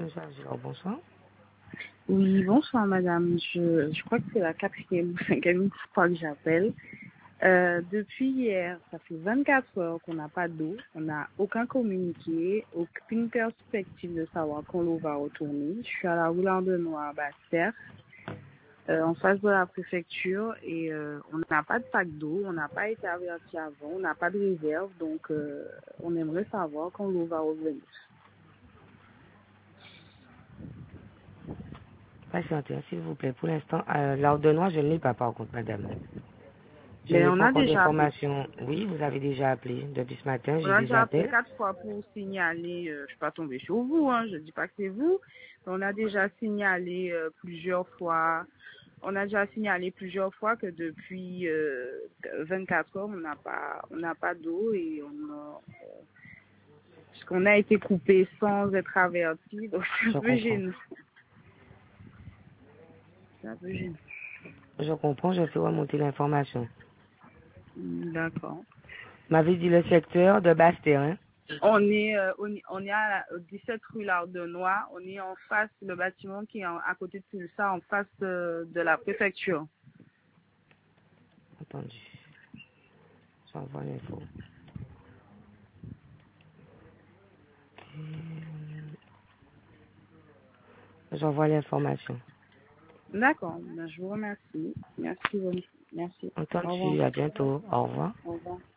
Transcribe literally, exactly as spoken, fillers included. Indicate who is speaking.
Speaker 1: monsieur Agilor, bonsoir.
Speaker 2: Oui, bonsoir madame. Je, je crois que c'est la quatrième ou cinquième fois que j'appelle. Euh, depuis hier, ça fait vingt-quatre heures qu'on n'a pas d'eau, on n'a aucun communiqué, aucune perspective de savoir quand l'eau va retourner. Je suis à la rue Landenois à Basse-Terre, euh, en face de la préfecture, et euh, on n'a pas de sac d'eau, on n'a pas été averti avant, on n'a pas de réserve, donc euh, on aimerait savoir quand l'eau va revenir.
Speaker 1: Patientez, s'il vous plaît. Pour l'instant, euh, l'ordonnance, je ne l'ai pas par contre, madame. Je
Speaker 2: Mais
Speaker 1: n'ai
Speaker 2: on
Speaker 1: pas
Speaker 2: a
Speaker 1: encore
Speaker 2: déjà appelé.
Speaker 1: d'informations. Oui, vous avez déjà appelé. Depuis ce matin,
Speaker 2: On
Speaker 1: j'ai
Speaker 2: a
Speaker 1: des
Speaker 2: déjà appelé
Speaker 1: appels.
Speaker 2: quatre fois pour signaler, euh, je suis pas tombée sur vous, hein, je dis pas que c'est vous. On a déjà signalé euh, plusieurs fois, on a déjà signalé plusieurs fois que depuis euh, vingt-quatre heures, on n'a pas, on n'a pas d'eau et on a, parce qu'on a été coupé sans être averti, donc c'est un
Speaker 1: Je
Speaker 2: peu
Speaker 1: comprends.
Speaker 2: gênant. C'est un peu gênant.
Speaker 1: Je comprends, je fais remonter l'information.
Speaker 2: D'accord.
Speaker 1: Vous m'avez dit le secteur de Basse-Terre, hein?
Speaker 2: On est, euh, on, est- on est à la, au dix-sept rue Lardenois. On est en face, le bâtiment qui est en- à côté de tout ça, en face de, de la préfecture.
Speaker 1: Entendu. J'envoie l'info. J'envoie l'information.
Speaker 2: D'accord. Ben, je vous remercie. Merci. bonne- Merci. Au revoir.
Speaker 1: Entendu, à bientôt. Au revoir.
Speaker 2: Au revoir.